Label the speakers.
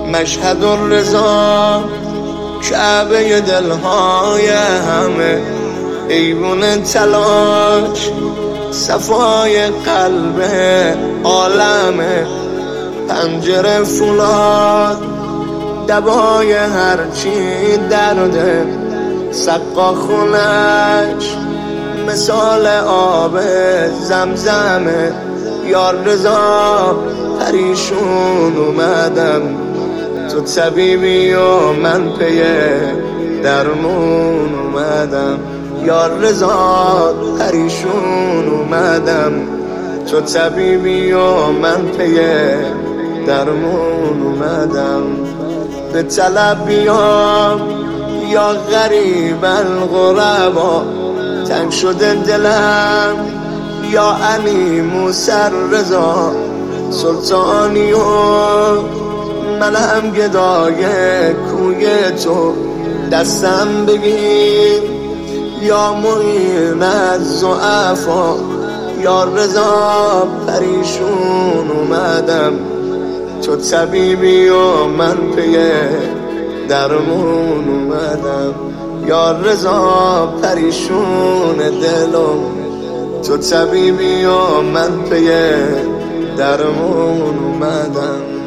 Speaker 1: مشهد الرضا کعبه دلهای همه، ایوون تلاش صفای قلب عالمه، پنجره فولاد دبای هرچی درده، سقا خونش مثال آب زمزمه. یا رضا پریشون اومدم، تو طبیبی و من پی درمون اومدم. یا رضا پریشون اومدم، تو طبیبی و من پی درمون اومدم. به طلب بیام یا غریب الغربا، تنگ شده دلم یا علی موسی رضا سلطانی و منم گدای کوی تو، دستم بگیر یا معین از ضعفا. یا رضا پریشون اومدم، تو طبیبی و من پی درمون اومدم. یا رضا پریشون دلم، تو طبیبی و من پی درمون اومدم.